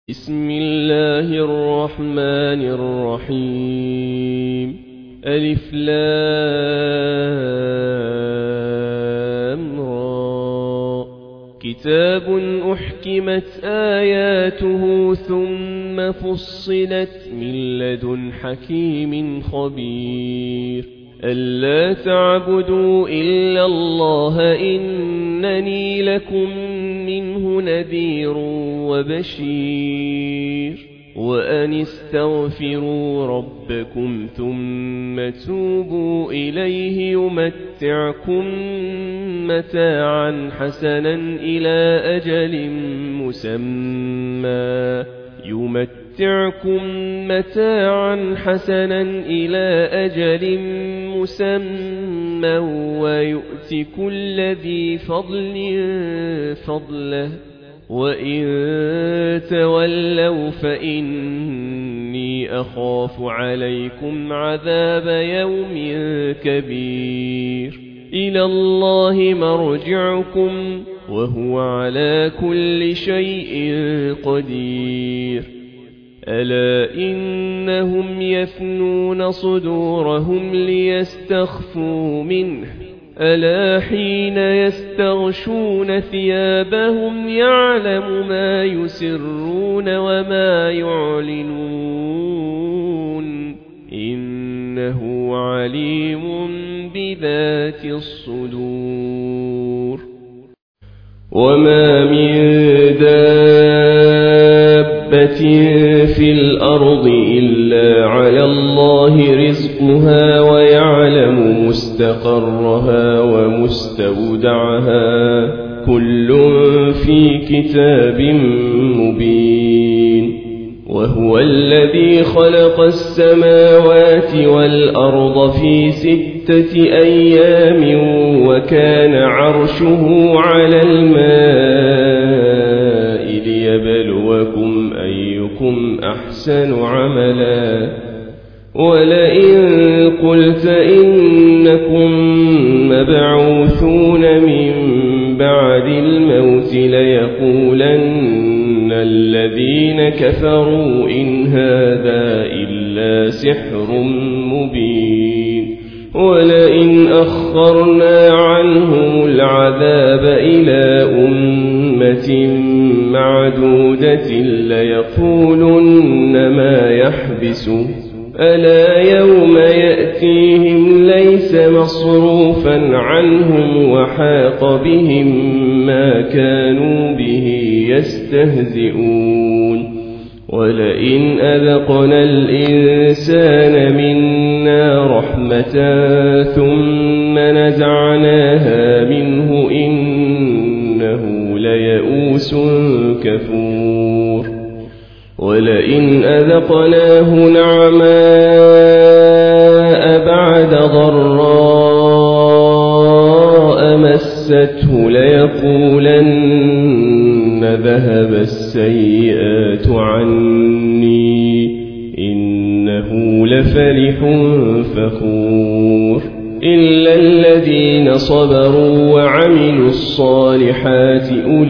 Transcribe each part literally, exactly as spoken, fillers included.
بسم الله الرحمن الرحيم. ألف لام را. كتاب أحكمت آياته ثم فصلت من لدن حكيم خبير. ألا تعبدوا إلا الله إنني لكم منه نذير وبشير. وأن استغفروا ربكم ثم توبوا إليه يمتعكم متاعا حسنا إلى أجل مسمى يمتعكم متاعا حسنا إلى أجل مسمى ويؤت كل ذي فضل فضله. وإن تولوا فإني أخاف عليكم عذاب يوم كبير. إلى الله مرجعكم وهو على كل شيء قدير. ألا إنهم يثنون صدورهم ليستخفوا منه. ألا حين يستغشون ثيابهم يعلم ما يسرون وما يعلنون إنه عليم بذات الصدور. وما من دابة في الأرض إلا على الله رزقها ويعلم مستقرها ومستودعها كل في كتاب مبين. وهو الذي خلق السماوات والأرض في ستة أيام وكان عرشه على الماء ليبلوكم أيكم أحسن عملا. ولئن قلت إنكم مبعوثون من بعد الموت ليقولن الذين كفروا إن هذا إلا سحر مبين. ولئن أخرنا عنهم العذاب إلى أمة معدودة ليقولن ما يحبسه. ألا يوم يأتيهم ليس مصروفا عنهم وحاق بهم ما كانوا به يستهزئون. ولئن أذقنا الإنسان منا رحمة ثم نزعناها منه إنه ليئوس كفور. ولئن أذقناه نعماء بعد ضراء مسته ليقولن ذهب السيئات عني إنه لفرح فخور. إلا الذين صبروا وعملوا الصالحات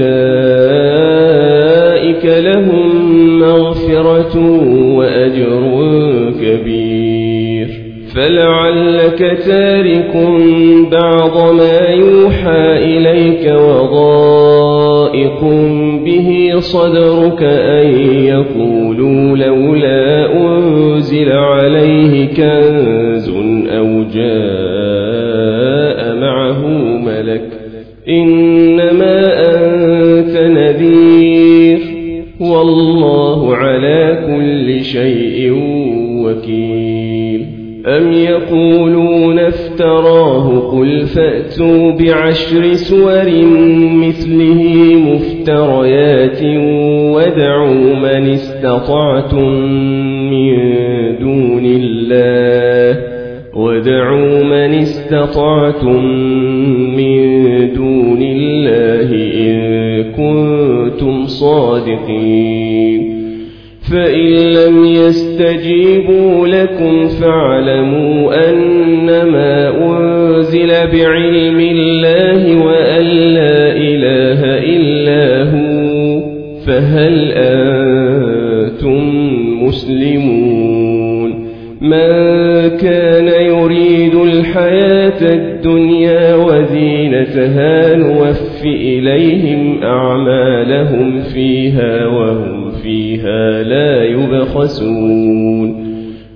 أولئك لهم مغفرة وأجر كبير. فلعلك تارك بعض ما يوحى إليك وضائق به صدرك أن يقولوا لولا أنزل عليه كنز أو جاء معه ملك إنما أنت نذير والله على كل شيء وكيل. أم يقولون افتراه قل فأتوا بعشر سور مثله مفتريات وادعوا من استطعتم من دون الله وادعوا من استطعتم من دون الله إن كنتم صادقين. فإن لم يستجيبوا لكم فاعلموا أنما أنزل بعلم الله وأن لا إله إلا هو فهل أنتم مسلمون من كان يريد الحياة الدنيا وزينتها نوف إليهم أعمالهم فيها وهم فيها لا يبخسون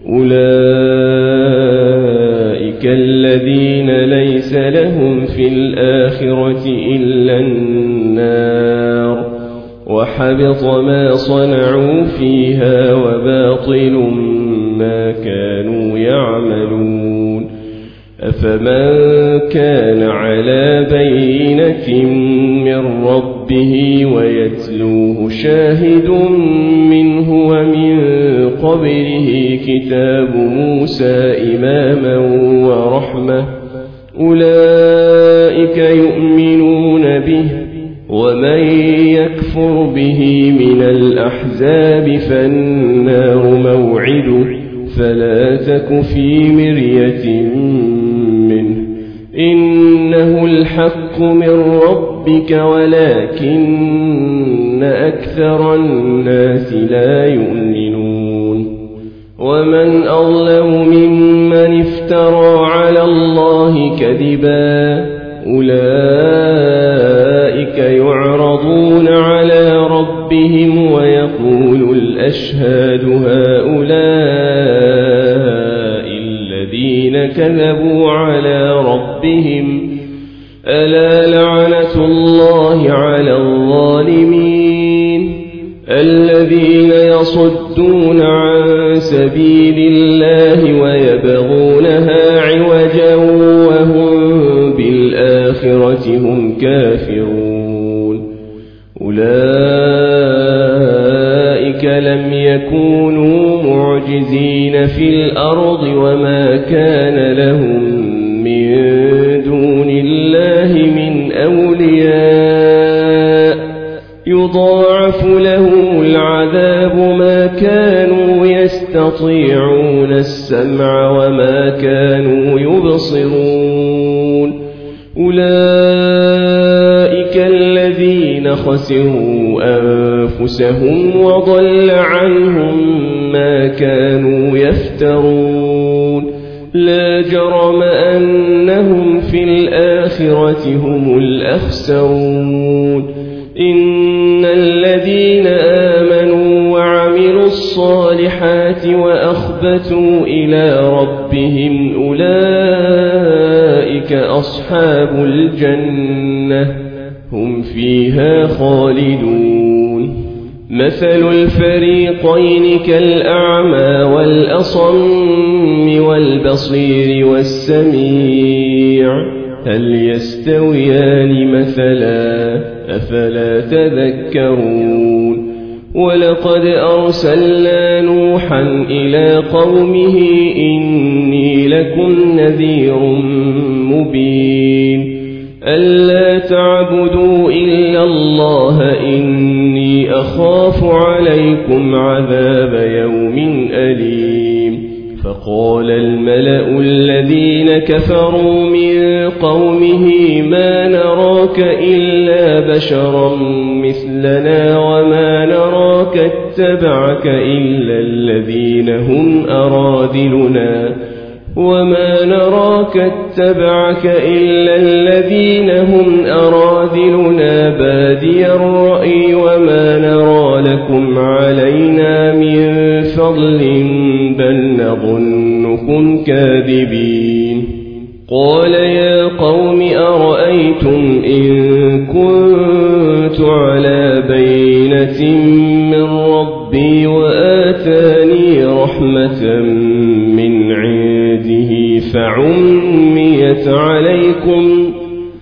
أولئك الذين ليس لهم في الآخرة إلا النار وحبط ما صنعوا فيها وباطل ما كانوا يعملون أفمن كان على بينة من ربه ويتلوه شاهد منه ومن قبله كتاب موسى إماما ورحمة أولئك يؤمنون به ومن يكفر به من الأحزاب فالنار موعده فلا تك في مرية منه إنه الحق من ربك ولكن أكثر الناس لا يؤمنون ومن أظلم ممن افترى على الله كذبا أولئك يعرضون على ربهم ويقول الأشهاد هؤلاء الذين كذبوا على ربهم ألا لعنة الله على الظالمين الذين يصدون عن سبيل الله ويبغونها عوجا وهم بالآخرة هم كافرون أولئك لم يكونوا معجزين في الأرض وما كان لهم من دون الله من أولياء يضاعف لهم العذاب ما كانوا يستطيعون السمع وما كانوا يبصرون أولئك الذين خسروا أنفسهم وضل عنهم ما كانوا يفترون لا جرم أنهم في الآخرة هم الأخسرون إن الذين آمنوا وعملوا الصالحات وأخبتوا إلى ربهم أولئك أصحاب الجنة هم فيها خالدون مثل الفريقين كالأعمى والأصم والبصير والسميع هل يستويان مثلا أفلا تذكرون ولقد أرسلنا نوحا إلى قومه إني لكم نذير مبين ألا تعبدوا إلا الله إني أخاف عليكم عذاب يوم أليم فقال الملأ الذين كفروا من قومه ما نراك إلا بشرا مثلنا وما نراك اتبعك إلا الذين هم أرادلنا وما نراك اتبعك إلا الذين هم أرادلنا بادي الرأي وما نرى لكم علينا من فضل بل نظنكم كاذبين قال يا قوم أرأيتم إن كنت على بينة من ربي وآتاني رحمة من عنده فعميت عليكم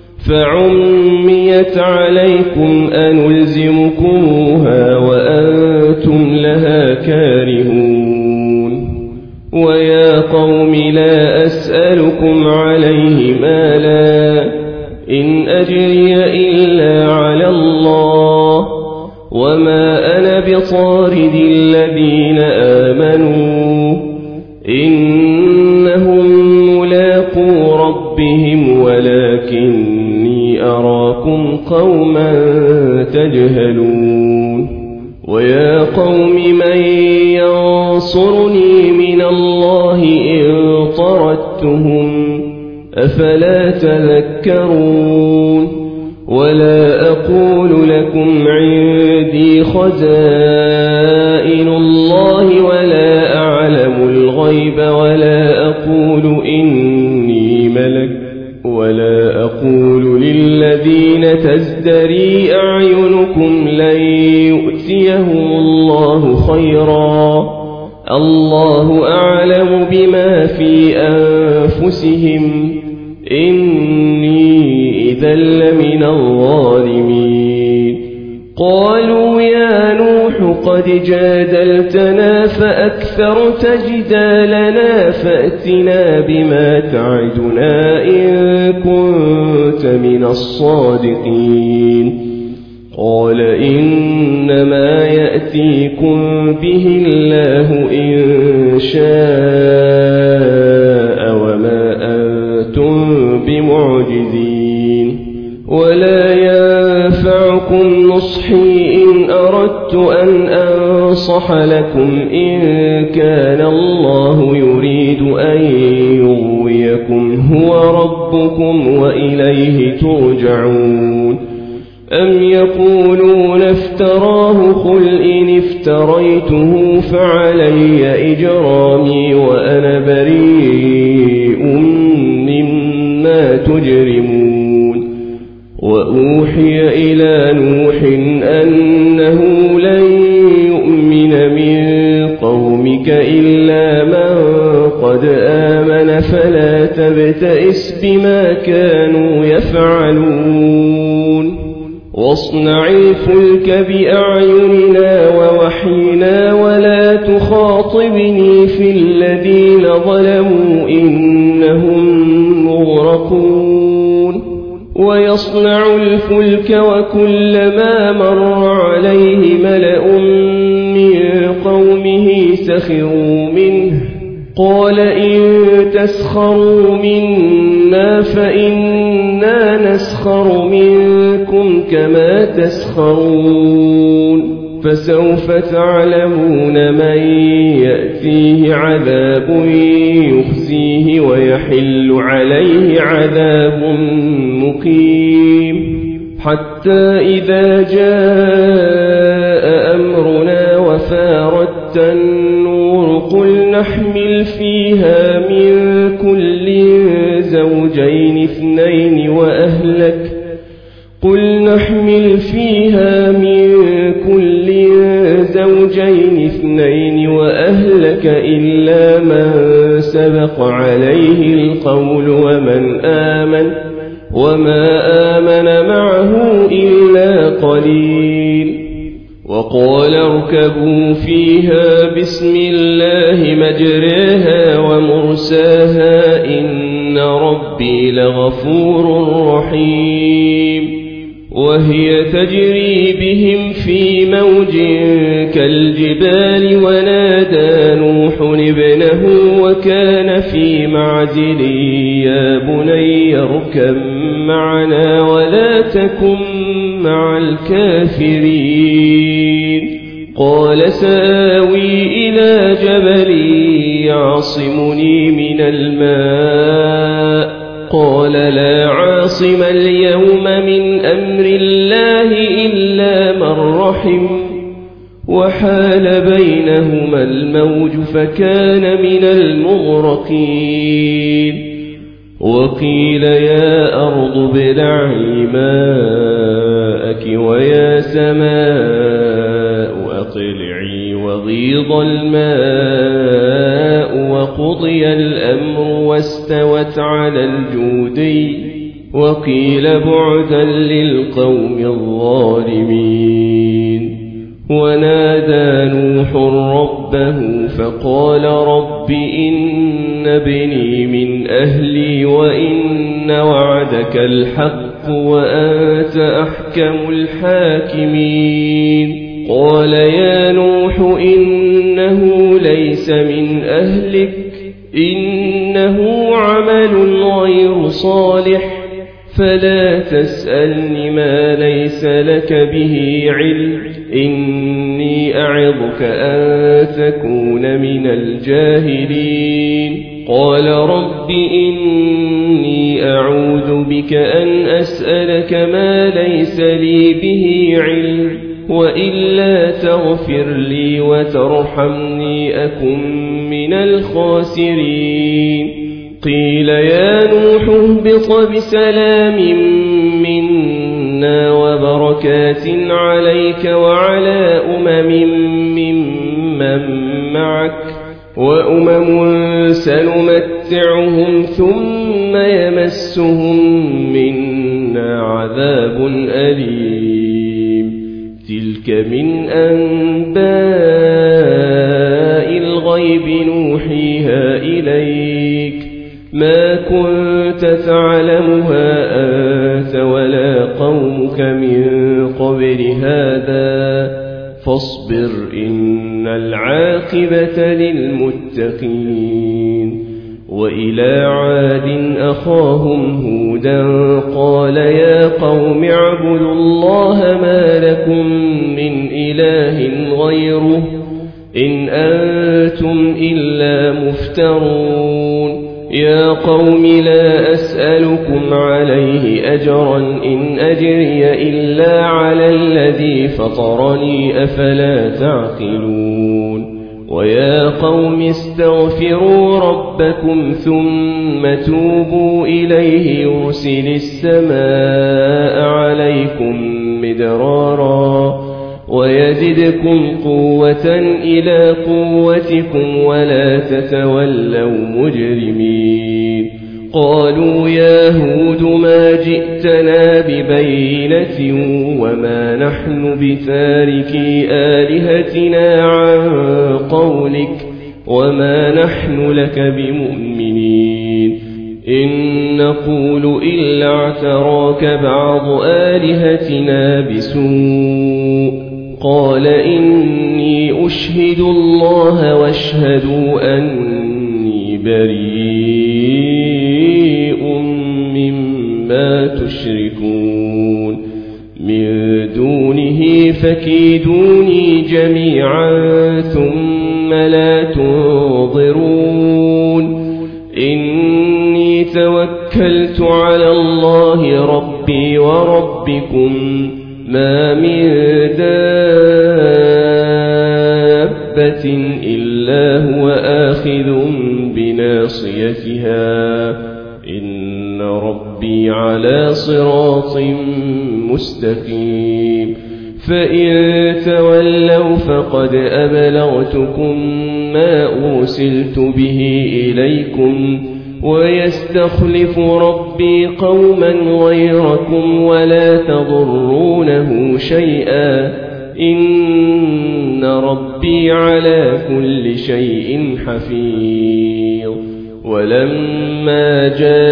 فعميت عليكم أنلزمكموها وأنتم لها كارهون ويا قوم لا أسألكم عليه مالا إن أجري إلا على الله وما أنا بطارد الذين آمنوا إنهم ملاقو ربهم ولكني أراكم قوما تجهلون ويا قوم من ينظر تنصرني من الله إن طردتهم أفلا تذكرون ولا أقول لكم عندي خزائن الله ولا أعلم الغيب ولا أقول إني ملك ولا أقول للذين تزدري أعينكم لن يؤتيهم الله خيرا الله أعلم بما في أنفسهم إني إذا لمن الظالمين قالوا يا نوح قد جادلتنا فأكثرت جدالنا فأتنا بما تعدنا إن كنت من الصادقين قال إنما يأتيكم به الله إن شاء وما أنتم بمعجزين ولا ينفعكم نصحي إن أردت أن أنصح لكم إن كان الله يريد أن يغويكم هو ربكم وإليه ترجعون أم يقولون افتراه قل إن افتريته فعلي إجرامي وأنا بريء مما تجرمون وأوحي إلى نوح أنه لن يؤمن من قومك إلا من قد آمن فلا تبتئس بما كانوا يفعلون واصنع الفلك بأعيننا ووحينا ولا تخاطبني في الذين ظلموا إنهم مغرقون ويصنع الفلك وكلما مر عليه ملأ من قومه سخروا منه قال إن تسخروا منا فإنا نسخر منكم كما تسخرون فسوف تعلمون من يأتيه عذاب يخزيه ويحل عليه عذاب مقيم حتى إذا جاء أمرنا وفارت النور قل نحمل فيها من كل زوجين اثنين وأهلك قل نحمل فيها من كل زوجين اثنين وأهلك إلا من سبق عليه القول ومن آمن وما آمن معه إلا قليل وقال اركبوا فيها بسم الله مجريها ومرساها إن ربي لغفور رحيم وهي تجري بهم في موج كالجبال ونادى نوح ابنه وكان في معزل يا بني اركب معنا ولا تكن مع الكافرين قال سآوي إلى جبل يعصمني من الماء قال لا عاصم اليوم من أمر الله إلا من رحم وحال بينهما الموج فكان من المغرقين وقيل يا أرض ابلعي ماءك ويا سماء أقلعي وغيض الماء وقضي الأمر واستوت على الجودي وقيل بعدا للقوم الظالمين ونادى نوح ربه فقال رب إن ابني من أهلي وإن وعدك الحق وأنت أحكم الحاكمين قال يا نوح إنه ليس من أهلك إنه عمل غير صالح فلا تسألني ما ليس لك به علم، إني أعظك أن تكون من الجاهلين. قال رب إني أعوذ بك أن أسألك ما ليس لي به علم، وإلا تغفر لي وترحمني أكن من الخاسرين. قيل يا نوح اهبط بسلام منا وبركات عليك وعلى أمم ممن معك، وأمم سنمتعهم ثم يمسهم منا عذاب أليم. تلك من أنباء الغيب نوحيها إليك، ما كنت تعلمها أنت ولا قومك من قبل هذا، فاصبر إن العاقبة للمتقين. وإلى عاد أخاهم هودا قال يا قوم اعبدوا الله ما لكم من إله غيره إن أنتم إلا مفترون. يا قوم لا أسألكم عليه أجرا إن أجري إلا على الذي فطرني أفلا تعقلون. ويا قوم استغفروا ربكم ثم توبوا إليه يرسل السماء عليكم مدرارا ويزدكم قوة إلى قوتكم ولا تتولوا مجرمين. قالوا يا هود ما جئتنا ببينة وما نحن بتاركي آلهتنا عن قولك وما نحن لك بمؤمنين، إن نقول إلا اعتراك بعض آلهتنا بسوء. قال إني أشهد الله واشهدوا أني بريء مما تشركون من دونه فكيدوني جميعا ثم لا تنظرون. إني توكلت على الله ربي وربكم ما من دابة إلا هو آخذ بناصيتها إن ربي على صراط مستقيم. فإن تولوا فقد أبلغتكم ما أرسلت به إليكم ويستخلف ربي قوما غيركم ولا تضرونه شيئا إن ربي على كل شيء حفيظ. ولما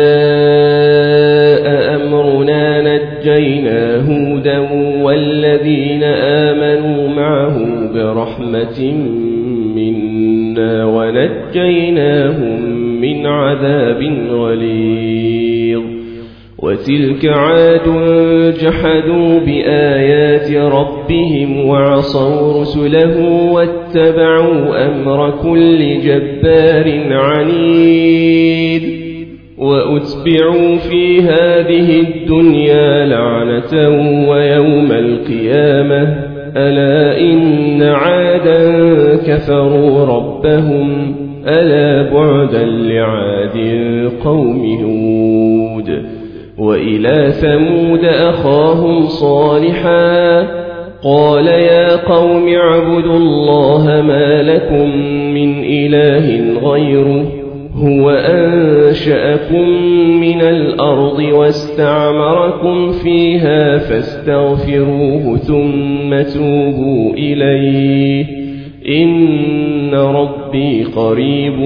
جاء أمرنا نجينا هودا والذين آمنوا معه برحمة منا ونجيناهم من عذاب غليظ. وتلك عاد جحدوا بآيات ربهم وعصوا رسله واتبعوا أمر كل جبار عنيد. وأتبعوا في هذه الدنيا لعنة ويوم القيامة ألا إن عادا كفروا ربهم ألا بعدا لعاد قوم هود. وإلى ثمود أخاهم صالحا قال يا قوم اعبدوا الله ما لكم من إله غيره هو أنشأكم من الأرض واستعمركم فيها فاستغفروه ثم توبوا إليه إن ربي قريب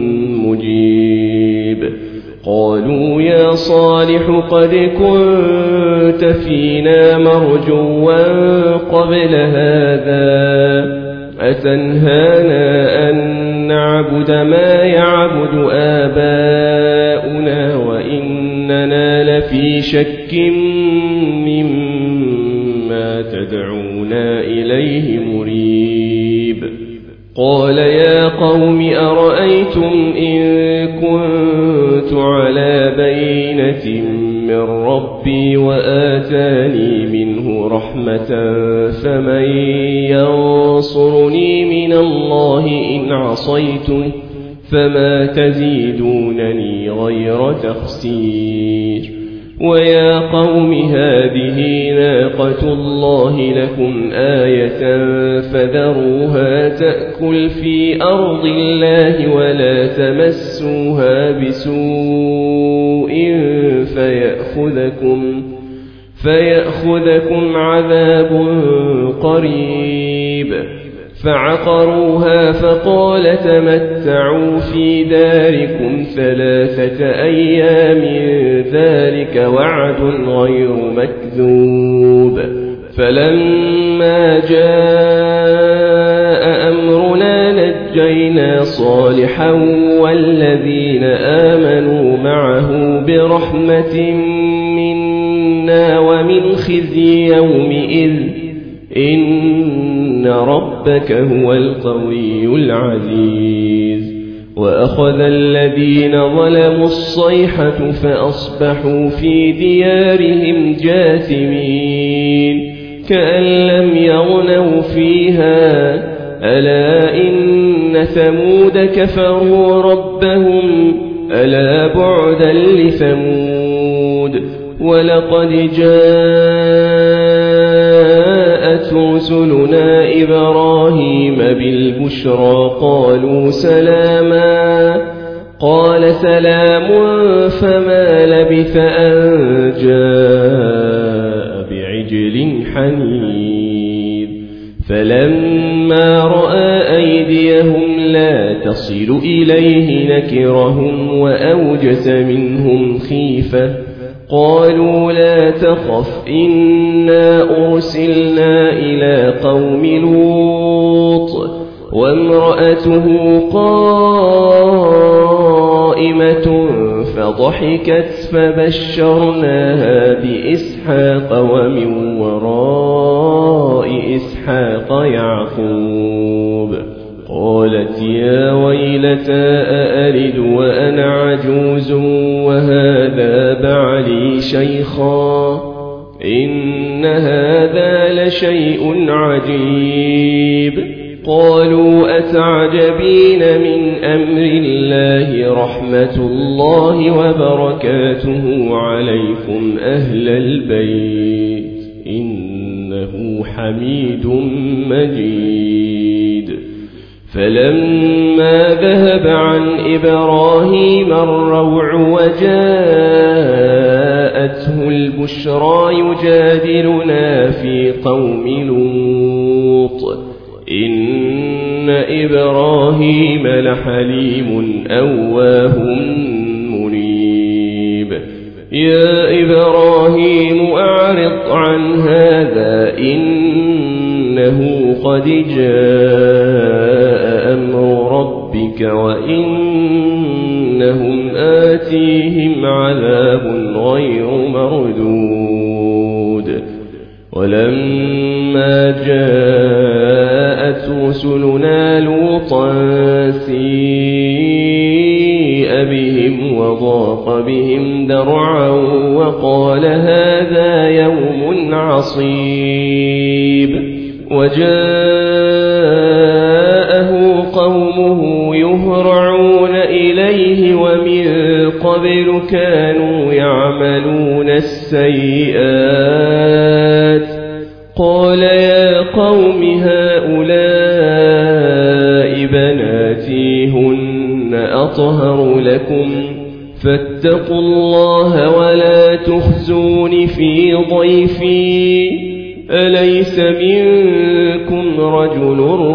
مجيب. قالوا يا صالح قد كنت فينا مرجوا قبل هذا أتنهانا أن نعبد ما يعبد آباؤنا وإننا لفي في شك مما تدعونا إليه مريب. قال يا قوم أرأيتم إن كنت على بينة من ربي وآتاني منه رحمة فمن ينصرني من الله إن عصيته فما تزيدونني غير تخسير. ويا قوم هذه ناقة الله لكم آية فذروها تأكل في أرض الله ولا تمسوها بسوء فيأخذكم, فيأخذكم عذاب قريب. فعقروها فقال تمتعوا في داركم ثلاثة أيام ذلك وعد غير مكذوب. فلما جاء أمرنا نجينا صالحا والذين آمنوا معه برحمة منا ومن خزي يومئذ إن ربك هو القوي العزيز. وأخذ الذين ظلموا الصيحة فأصبحوا في ديارهم جاثمين كأن لم يغنوا فيها ألا إن ثمود كفروا ربهم ألا بعدا لثمود. ولقد جاءت رسلنا إبراهيم بالبشرى قالوا سلاما قال سلام فما لبث أن جاء بعجل حنيذ. فلما رأى أيديهم لا تصل إليه نكرهم وأوجس منهم خيفة قالوا لا تخف إنا أرسلنا إلى قوم لوط وامرأته قائمة فضحكت فبشرناها بإسحاق ومن وراء إسحاق يعقوب. قالت يا ويلتى أألد وأنا عجوز وهذا بعلي شيخا إن هذا لشيء عجيب. قالوا أتعجبين من أمر الله رحمة الله وبركاته عليكم أهل البيت إنه حميد مجيد. فلما ذهب عن إبراهيم الروع وجاءته البشرى يجادلنا في قوم لوط إن إبراهيم لحليم أواه منيب. يا إبراهيم أعرض عن هذا إنه قد جاء أمر ربك وإنهم آتيهم عذاب غير مردود. ولما جاءت رسلنا لوطا سيء بهم وضاق بهم ذرعا وقال هذا يوم عصيب. وجاءه قومه يهرعون إليه ومن قبل كانوا يعملون السيئات قال يا قوم هؤلاء بناتي هن أطهر لكم فاتقوا الله ولا تخزون في ضيفي أليس منكم رجل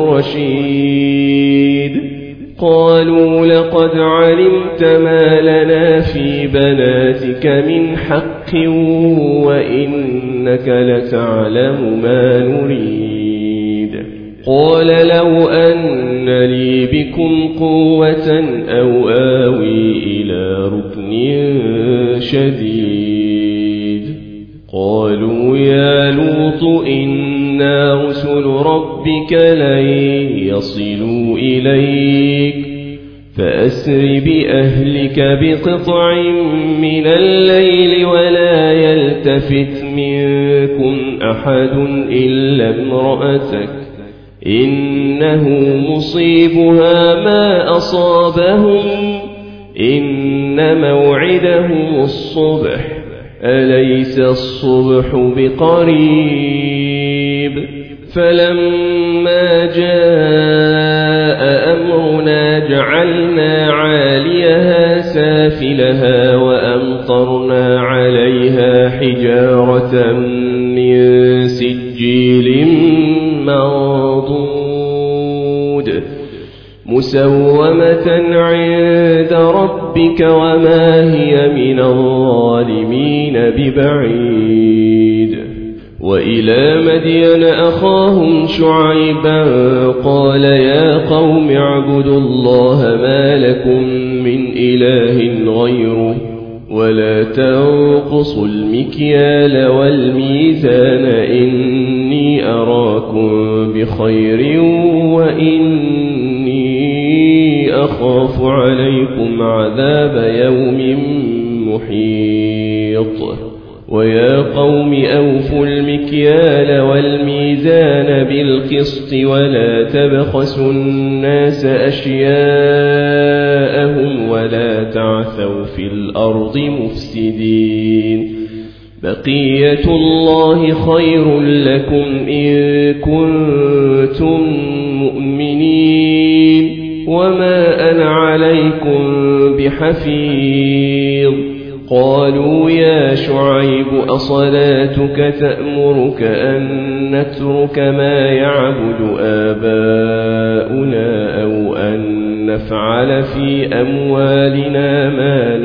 رشيد. قالوا لقد علمت ما لنا في بناتك من حق وإنك لتعلم ما نريد. قال لو أن لي بكم قوة أو آوي إلى ركن شديد قالوا يا لوط إنا رسل ربك لن يصلوا إليك فأسر بأهلك بقطع من الليل ولا يلتفت منكم أحد إلا امرأتك إنه مصيبها ما أصابهم إن موعدهم الصبح أليس الصبح بقريب فلما جاء أمرنا جعلنا عاليها سافلها وأمطرنا عليها حجارة من سجيل منضود مسومة عند ربك وما هي من الظالمين ببعيد وإلى مدين أخاهم شعيبا قال يا قوم اعبدوا الله ما لكم من إله غيره ولا تنقصوا المكيال والميزان إني أراكم بخير وإني أخاف عليكم عذاب يوم محيط ويا قوم أوفوا المكيال والميزان بالقسط ولا تبخسوا الناس أشياءهم ولا تعثوا في الأرض مفسدين بقية الله خير لكم إن كنتم مؤمنين وما أنا عليكم بحفيظ قالوا يا شعيب أصلاتك تأمرك أن نترك ما يعبد آباؤنا أو أن نفعل في أموالنا ما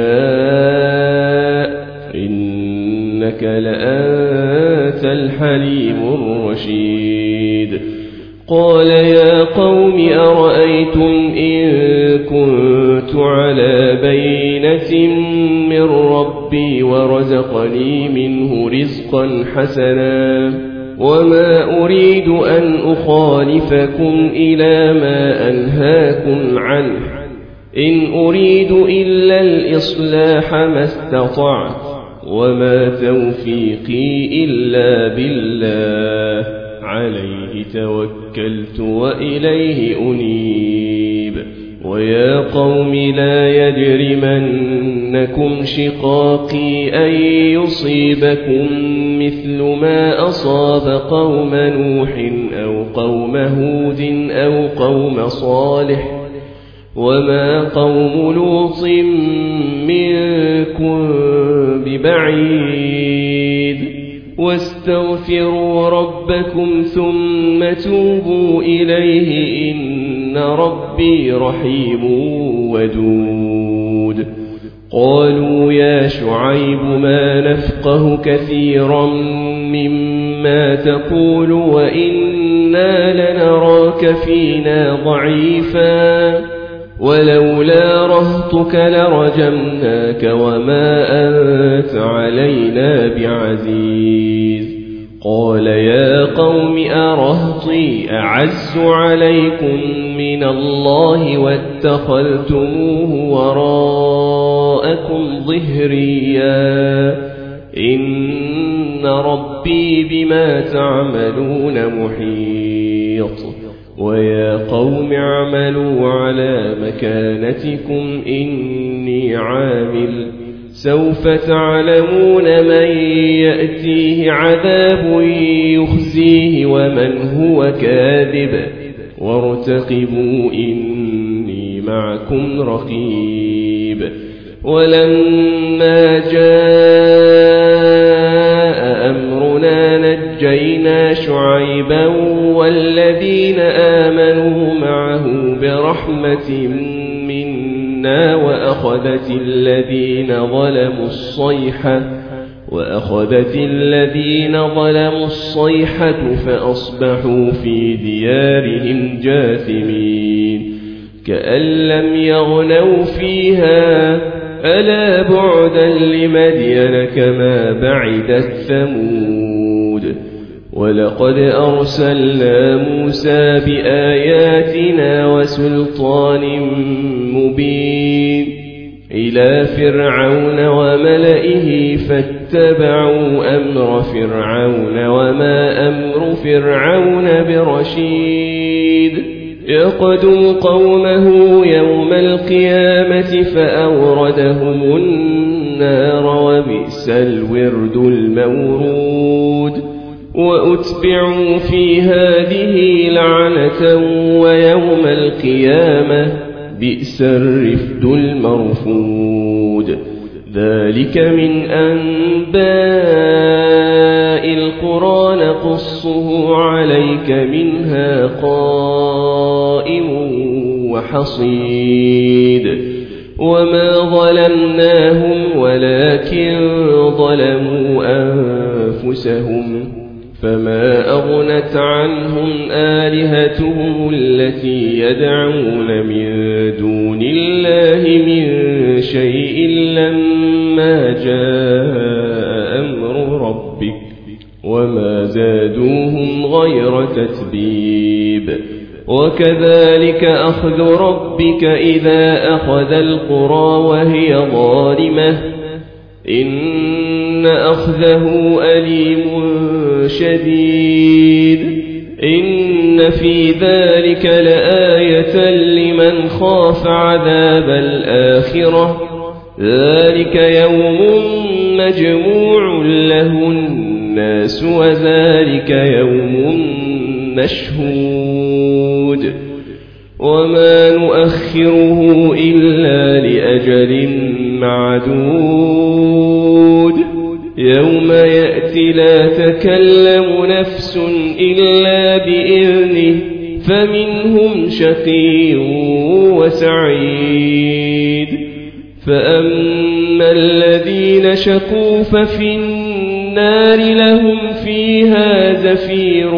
نشاء إنك لأنت الحليم الرشيد قال يا قوم أرأيتم إن كنت على بينة من ربي ورزقني منه رزقا حسنا وما أريد أن أخالفكم إلى ما أنهاكم عنه إن أريد إلا الإصلاح ما استطعت وما توفيقي إلا بالله عليه توكلت وإليه أنيب ويا قوم لا يجرمنكم شقاقي أن يصيبكم مثل ما أصاب قوم نوح أو قوم هود أو قوم صالح وما قوم لوط منكم ببعيد واستغفروا ربكم ثم توبوا إليه إن ربي رحيم ودود قالوا يا شعيب ما نفقه كثيرا مما تقول وإنا لنراك فينا ضعيفا ولولا رهطك لرجمناك وما أنت علينا بعزيز قال يا قوم أرهطي أعز عليكم من الله واتخذتموه وراءكم ظهريا إن ربي بما تعملون محيط ويا قوم اعملوا على مكانتكم إني عامل سوف تعلمون من يأتيه عذاب يخزيه ومن هو كاذب وارتقبوا إني معكم رقيب ولما جاء أمرنا نجينا شعيبا والذين آمنوا معه برحمة منا وأخذت الذين ظلموا الصيحة وأخذت الذين ظلموا الصيحة فأصبحوا في ديارهم جاثمين كأن لم يغنوا فيها ألا بعدا لمدين كما بعدت ثمود ولقد أرسلنا موسى بآياتنا وسلطان مبين إلى فرعون وملئه فاتبعوا أمر فرعون وما أمر فرعون برشيد يقدم قومه يوم القيامة فأوردهم النار وبئس الورد المورود وأتبعوا في هذه لعنة ويوم القيامة بئس الرفد المرفود ذلك من أنباء القرى نقصه عليك منها قائم وحصيد وما ظلمناهم ولكن ظلموا أنفسهم فما أغنت عنهم آلهتهم التي يدعون من دون الله من شيء لما جاء أمر ربك وما زادوهم غير تتبيب وكذلك أخذ ربك إذا أخذ القرى وهي ظالمة إن أخذه أليم شديد إن في ذلك لآية لمن خاف عذاب الآخرة ذلك يوم مجموع له الناس وذلك يوم مشهود وما نؤخره إلا لأجل معدود يوم يأتي لا تكلم نفس إلا بإذنه فمنهم شقي وسعيد فأما الذين شقوا ففي النار لهم فيها زفير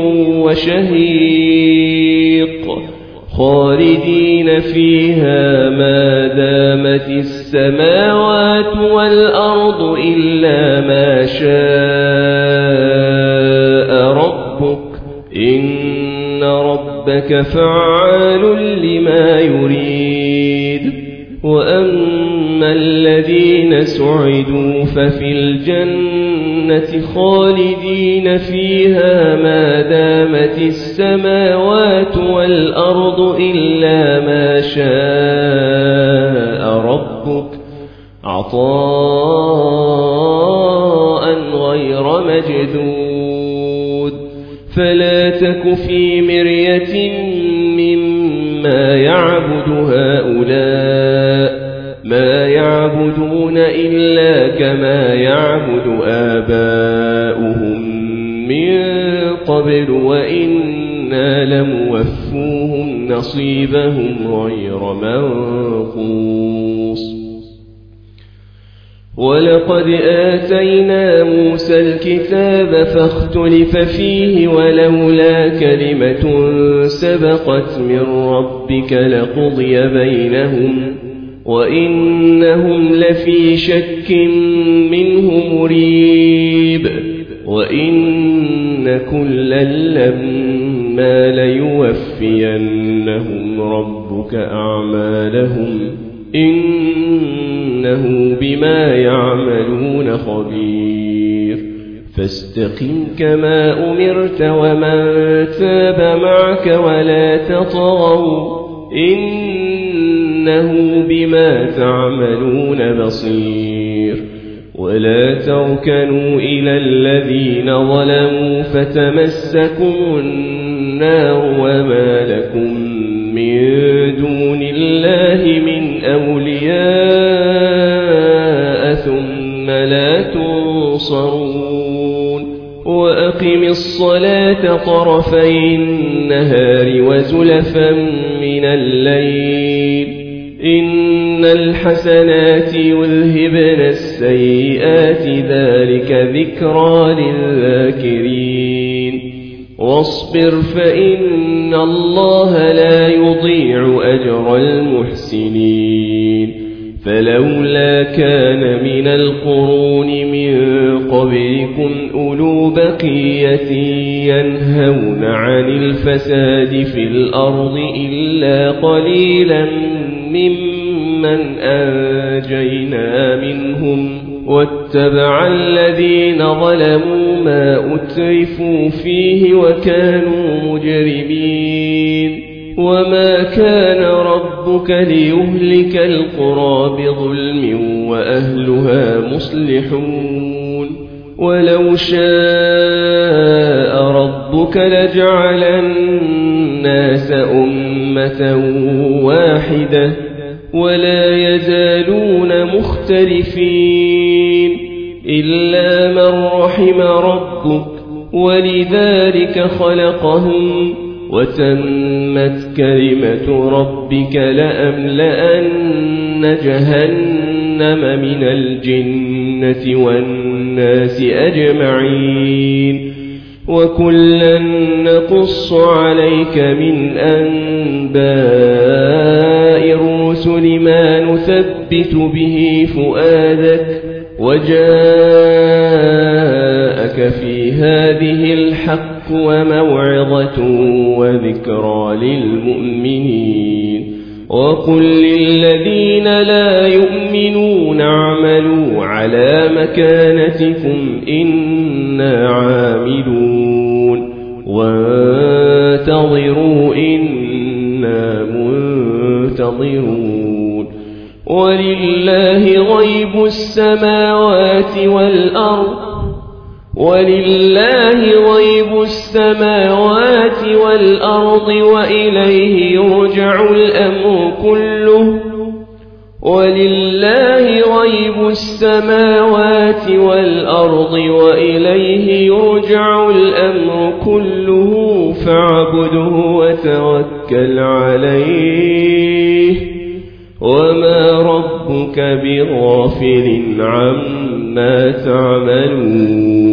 وشهيق خالدين فيها ما دامت السماوات والأرض إلا ما شاء ربك إن ربك فعال لما يريد وأما الذين سعدوا ففي الجنة خالدين فيها ما دامت السماوات والأرض إلا ما شاء ربك عطاء غير مجدود فلا تك في مرية مما يعبد هؤلاء ما يعبدون إلا كما يعبد آباؤهم من قبل وإنا لموفوهم نصيبهم غير منقوص ولقد آتينا موسى الكتاب فاختلف فيه ولولا كلمة سبقت من ربك لقضي بينهم وإنهم لفي شك منه مريب وإن كلا لما ليوفينهم ربك أعمالهم إنه بما يعملون خبير فاستقم كما أمرت ومن تاب معك ولا تطغوا إنه بما تعملون بصير ولا تركنوا إلى الذين ظلموا فتمسكم النار وما لكم من دون الله من أولياء ثم لا تنصرون وأقم الصلاة طرفي النهار وزلفا من الليل إن الحسنات يذهبن السيئات ذلك ذكرى للذاكرين واصبر فإن الله لا يضيع أجر المحسنين فلولا كان من القرون من قبلكم أولو بقية ينهون عن الفساد في الأرض إلا قليلا ممن أنجينا منهم واتبع الذين ظلموا ما أترفوا فيه وكانوا مجرمين وما كان ربك ليهلك القرى بظلم وأهلها مصلحون ولو شاء ربك لجعل الناس أمة واحدة ولا يزالون مختلفين إلا من رحم ربك ولذلك خلقهم وتمت كلمة ربك لأملأن جهنم من الجنة والناس أجمعين وكلا نقص عليك من أنباء الرسل ما نثبت به فؤادك وجاءك في هذه الحق وموعظة وذكرى للمؤمنين وقل للذين لا يؤمنون اعملوا على مكانتكم إنا عاملون وانتظروا إنا منتظرون ولله غيب السماوات والأرض ولله غيب السماوات والأرض وإليه يرجع الأمر كله ولله غيب السماوات والأرض وإليه يرجع الأمر كله فاعبده وتوكل عليه وما ربك بغافل عما تعملون